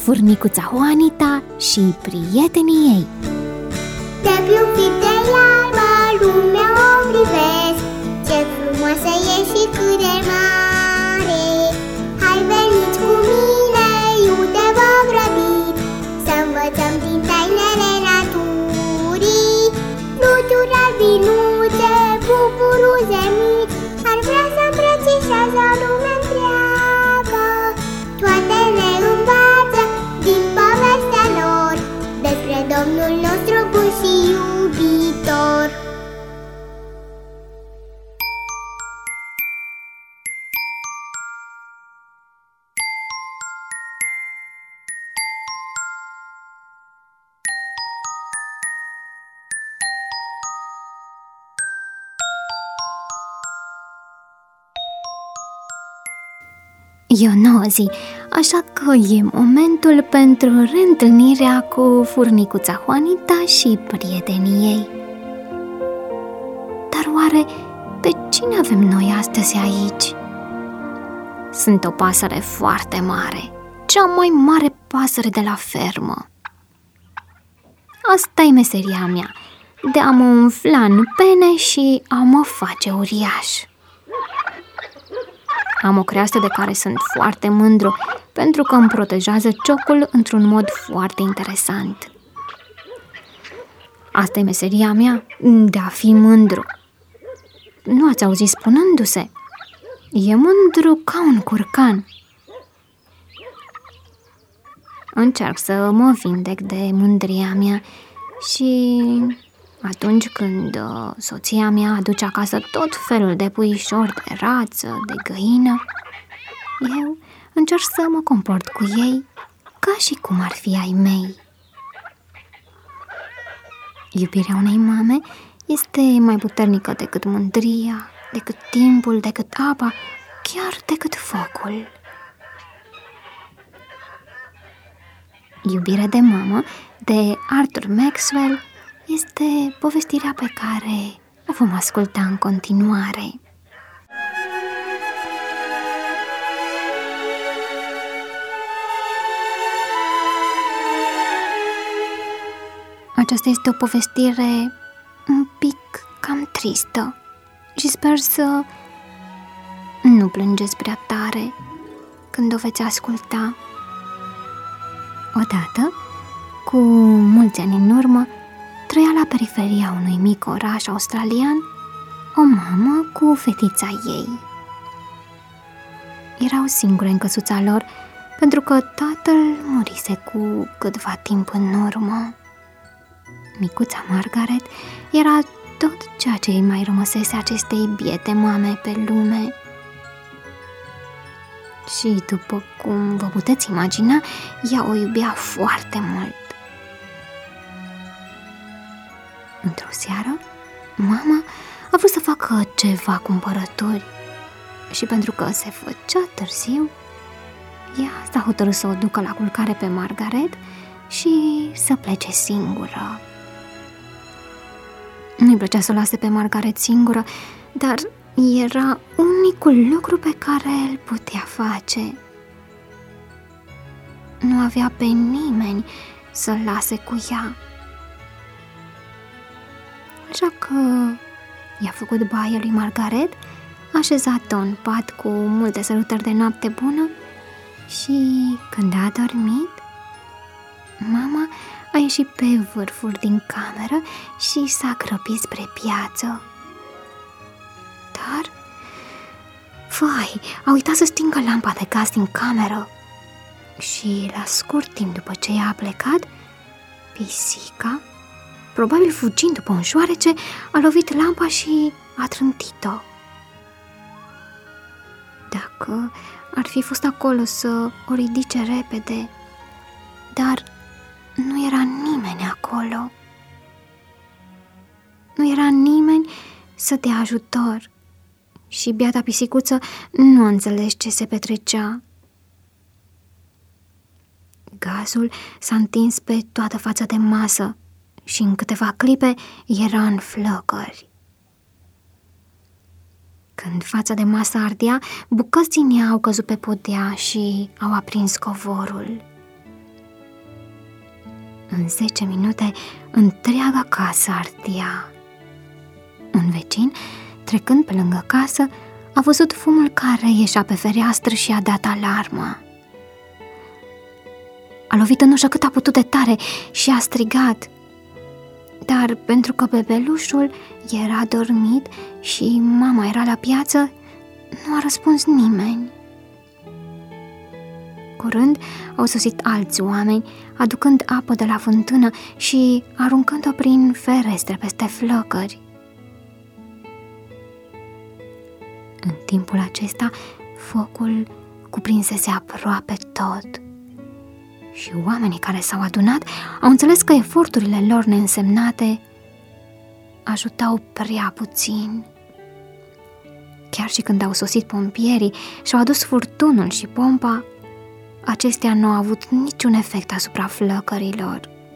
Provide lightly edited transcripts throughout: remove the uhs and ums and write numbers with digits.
Furnicuța Juanita și prietenii ei. De-a de iarba, lumea o privesc, ce frumoasă e și cât de mare. Hai veniți cu mine, iute v-am grăbit, să învățăm din tainele naturii. Fluturi albinuțe, buburuze mici, ar vrea să îmbrățișează lumea întreagă. Toate ne învață din povestea lor despre Domnul nostru bun și iubitor. E o nouă zi, așa că e momentul pentru reîntâlnirea cu Furnicuța Juanita și prietenii ei. Dar oare pe cine avem noi astăzi aici? Sunt o pasăre foarte mare, cea mai mare pasăre de la fermă. Asta e meseria mea, de a mă umfla în pene și a mă face uriaș. Am o creastă de care sunt foarte mândru, pentru că îmi protejează ciocul într-un mod foarte interesant. Asta e meseria mea, de a fi mândru. Nu ați auzit spunându-se? E mândru ca un curcan. Încerc să mă vindec de mândria mea și atunci când soția mea aduce acasă tot felul de puișori, de rață, de găină, eu încerc să mă comport cu ei ca și cum ar fi ai mei. Iubirea unei mame este mai puternică decât mândria, decât timpul, decât apa, chiar decât focul. Iubirea de mamă, de Arthur Maxwell, este povestirea pe care o vom asculta în continuare. Aceasta este o povestire un pic cam tristă și sper să nu plângeți prea tare când o veți asculta. Odată, cu mulți ani în urmă, trăia la periferia unui mic oraș australian o mamă cu fetița ei. Erau singure în căsuța lor pentru că tatăl murise cu câtva timp în urmă. Micuța Margaret era tot ceea ce îi mai rămăsese acestei biete mame pe lume. Și după cum vă puteți imagina, ea o iubea foarte mult. Într-o seară, mama a vrut să facă ceva cumpărături și pentru că se făcea târziu, ea s-a hotărât să o ducă la culcare pe Margaret și să plece singură. Nu-i plăcea să o lase pe Margaret singură, dar era unicul lucru pe care îl putea face. Nu avea pe nimeni să-l lase cu ea. Așa că i-a făcut baie lui Margaret, a așezat-o în pat cu multe sărutări de noapte bună și când a dormit, mama a ieșit pe vârful din cameră și s-a grăbit spre piață. Dar, vai, a uitat să stingă lampa de gaz din cameră și la scurt timp după ce ea a plecat, pisica, probabil fugind după un șoarece, a lovit lampa și a trântit-o. Dacă ar fi fost acolo să o ridice repede, dar nu era nimeni acolo. Nu era nimeni să dea ajutor și biata pisicuță nu a înțeles ce se petrecea. Gazul s-a întins pe toată fața de masă și în câteva clipe era în flăcări. Când fața de masă ardea, bucăți din ea au căzut pe podea și au aprins covorul. În 10 minute, întreaga casă ardea. Un vecin, trecând pe lângă casă, a văzut fumul care ieșea pe fereastră și a dat alarmă. A lovit în ușă cât a putut de tare și a strigat, dar pentru că bebelușul era dormit și mama era la piață, nu a răspuns nimeni. Curând au sosit alți oameni, aducând apă de la fântână și aruncând-o prin ferestre peste flăcări. În timpul acesta, focul cuprinsese aproape tot și oamenii care s-au adunat au înțeles că eforturile lor neînsemnate ajutau prea puțin. Chiar și când au sosit pompierii și au adus furtunul și pompa, acestea nu au avut niciun efect asupra flăcărilor.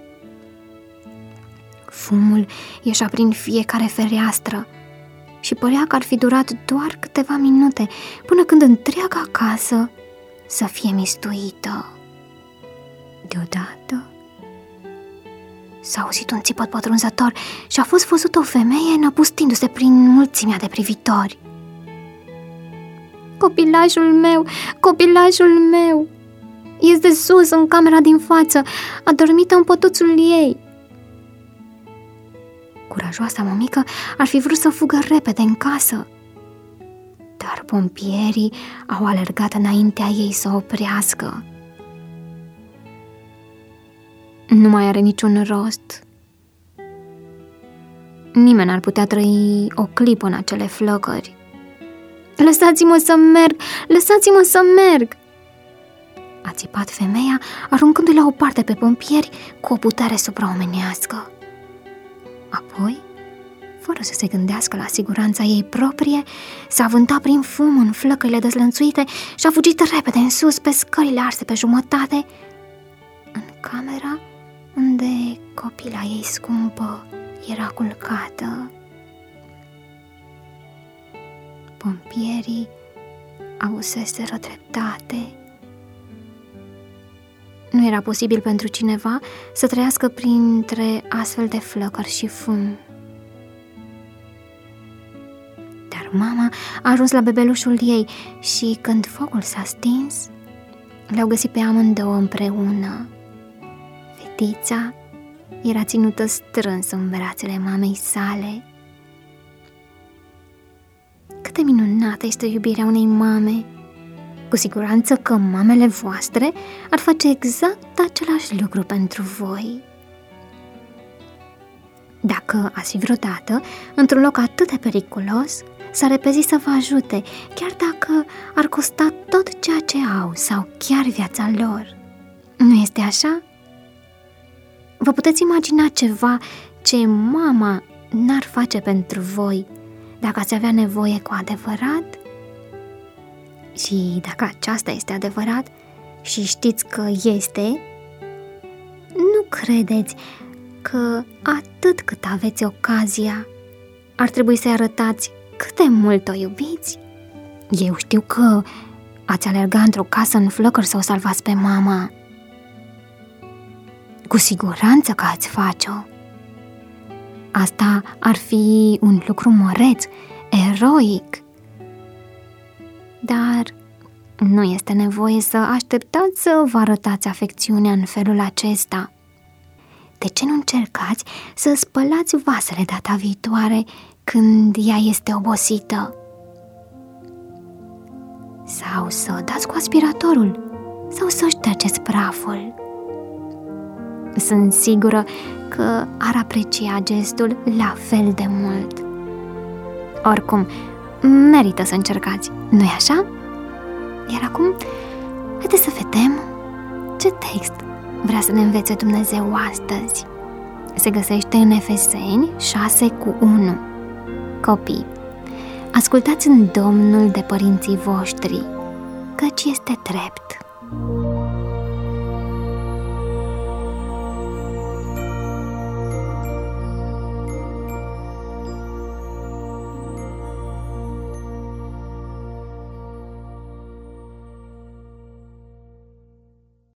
Fumul ieșea prin fiecare fereastră și părea că ar fi durat doar câteva minute până când întreaga casă să fie mistuită. Deodată s-a auzit un țipăt pătrunzător și a fost văzută o femeie năpustindu-se prin mulțimea de privitori. Copilașul meu, copilașul meu! Este sus, în camera din față, a dormit în pătuțul ei. Curajoasa mămică ar fi vrut să fugă repede în casă, dar pompierii au alergat înaintea ei să o oprească. Nu mai are niciun rost. Nimeni n-ar putea trăi o clipă în acele flăcări. Lăsați-mă să merg! Lăsați-mă să merg! A țipat femeia, aruncându-i la o parte pe pompieri cu o putere supraomenească. Apoi, fără să se gândească la siguranța ei proprie, s-a avântat prin fum în flăcările dezlănțuite și a fugit repede în sus pe scările arse pe jumătate, în camera unde copila ei scumpă era culcată. Pompierii avuseseră dreptate. Nu era posibil pentru cineva să trăiască printre astfel de flăcări și fum. Dar mama a ajuns la bebelușul ei și când focul s-a stins, le-au găsit pe amândouă împreună. Fetița era ținută strâns în brațele mamei sale. Cât de minunată este iubirea unei mame! Cu siguranță că mamele voastre ar face exact același lucru pentru voi. Dacă ați fi vreodată într-un loc atât de periculos, s-ar repezi să vă ajute, chiar dacă ar costa tot ceea ce au sau chiar viața lor. Nu este așa? Vă puteți imagina ceva ce mama n-ar face pentru voi dacă ați avea nevoie cu adevărat? Și dacă aceasta este adevărat și știți că este, nu credeți că atât cât aveți ocazia, ar trebui să-i arătați cât de mult o iubiți? Eu știu că ați alerga într-o casă în flăcări să o salvați pe mama. Cu siguranță că ați face-o. Asta ar fi un lucru măreț, eroic. Dar nu este nevoie să așteptați să vă arătați afecțiunea în felul acesta. De ce nu încercați să spălați vasele data viitoare când ea este obosită? Sau să dați cu aspiratorul, sau să ștergeți praful. Sunt sigură că ar aprecia gestul la fel de mult. Oricum, merită să încercați, nu-i așa? Iar acum, haideți să vedem ce text vrea să ne învețe Dumnezeu astăzi. Se găsește în Efeseni 6:1. Copii, ascultați în Domnul de părinții voștri, căci este drept.